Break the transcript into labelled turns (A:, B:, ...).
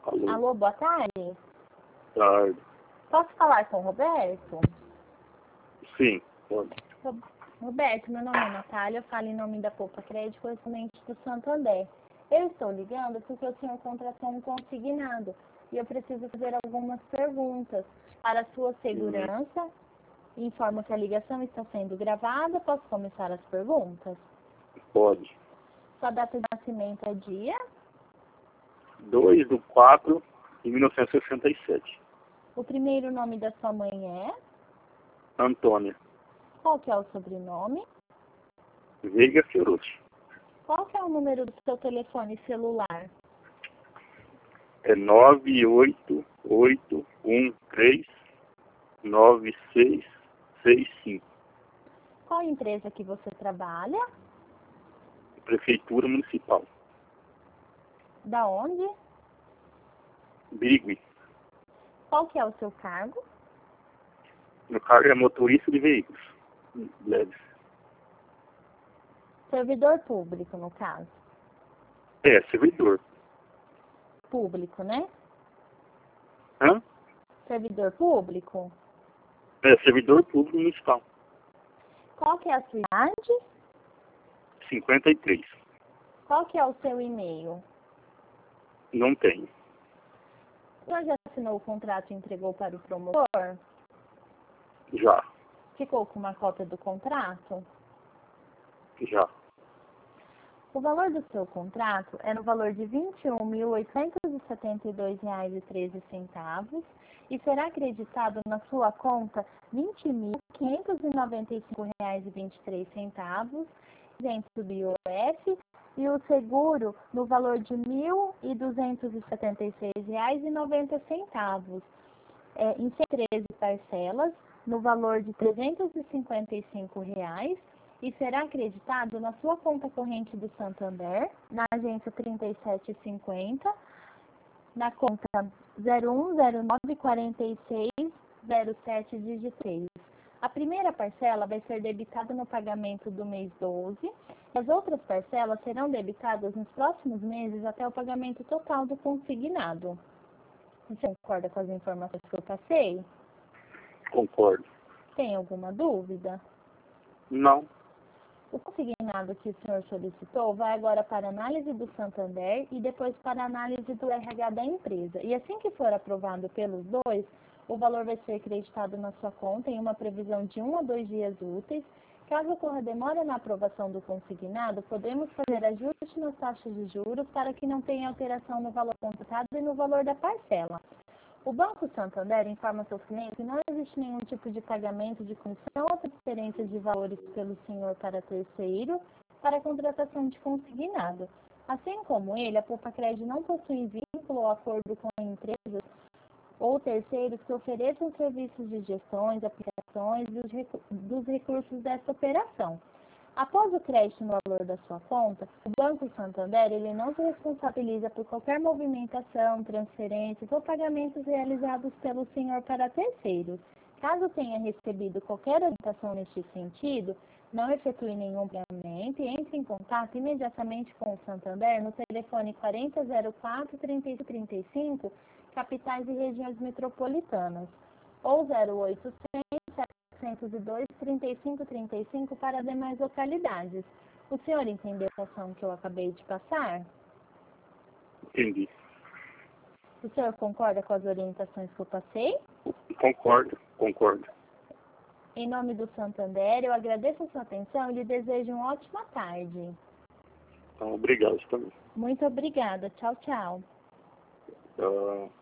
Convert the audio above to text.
A: Alô,
B: Alô, boa tarde.
A: tarde.
B: Posso falar com o Roberto?
A: Sim, pode.
B: Roberto, meu nome é Natália, eu falo em nome da Poupa Crédito, correspondente do Santander. Eu estou ligando porque o senhor contratou um consignado e eu preciso fazer algumas perguntas para a sua segurança. Informo que a ligação está sendo gravada. Posso começar as perguntas?
A: Pode.
B: Sua data de nascimento é dia?
A: 2/4/1967.
B: O primeiro nome da sua mãe é?
A: Antônia
B: Qual que é o sobrenome?
A: Veiga Fiorucci.
B: Qual que é o número do seu telefone celular?
A: É 988139665.
B: Qual empresa que você trabalha?
A: Prefeitura Municipal.
B: Da onde?
A: Birigui.
B: Qual que é o seu cargo?
A: Meu cargo é motorista de veículos leves.
B: Servidor público, no caso.
A: É, servidor.
B: Público, né?
A: Hã?
B: Servidor público.
A: É, servidor público municipal.
B: Qual que é a sua idade?
A: 53.
B: Qual que é o seu e-mail?
A: Não tenho.
B: O senhor já assinou o contrato e entregou para o promotor?
A: Já.
B: Ficou com uma cópia do contrato?
A: Já.
B: O valor do seu contrato é no valor de R$ 21.872,13 e será acreditado na sua conta R$ 20.595,23, isento do IOF, e o seguro no valor de R$ 1.276,90, em 13 parcelas, no valor de R$ 355, e será acreditado na sua conta corrente do Santander, na agência 3750, na conta 01094607 dígito 3. A primeira parcela vai ser debitada no pagamento do mês 12, e as outras parcelas serão debitadas nos próximos meses até o pagamento total do consignado. Você concorda com as informações que eu passei?
A: Concordo.
B: Tem alguma dúvida?
A: Não.
B: O consignado que o senhor solicitou vai agora para análise do Santander e depois para análise do RH da empresa. E assim que for aprovado pelos dois, o valor vai ser creditado na sua conta em uma previsão de 1 a 2 dias úteis. Caso ocorra demora na aprovação do consignado, podemos fazer ajuste nas taxas de juros para que não tenha alteração no valor contratado e no valor da parcela. O Banco Santander informa seus clientes que não existe nenhum tipo de pagamento de comissão ou transferência de valores pelo senhor para terceiro para a contratação de consignado. Assim como ele, a Poupa Crédito não possui vínculo ou acordo com empresas ou terceiros que ofereçam serviços de gestões, aplicações dos recursos dessa operação. Após o crédito no valor da sua conta, o Banco Santander ele não se responsabiliza por qualquer movimentação, transferências ou pagamentos realizados pelo senhor para terceiros. Caso tenha recebido qualquer orientação neste sentido, não efetue nenhum pagamento e entre em contato imediatamente com o Santander no telefone 4004-3535, capitais e regiões metropolitanas, ou 0800 702-3535 para demais localidades. O senhor entendeu a situação que eu acabei de passar?
A: Entendi.
B: O senhor concorda com as orientações que eu passei?
A: Concordo.
B: Em nome do Santander, eu agradeço a sua atenção e lhe desejo uma ótima tarde.
A: Então, obrigado também.
B: Muito obrigada. Tchau, tchau.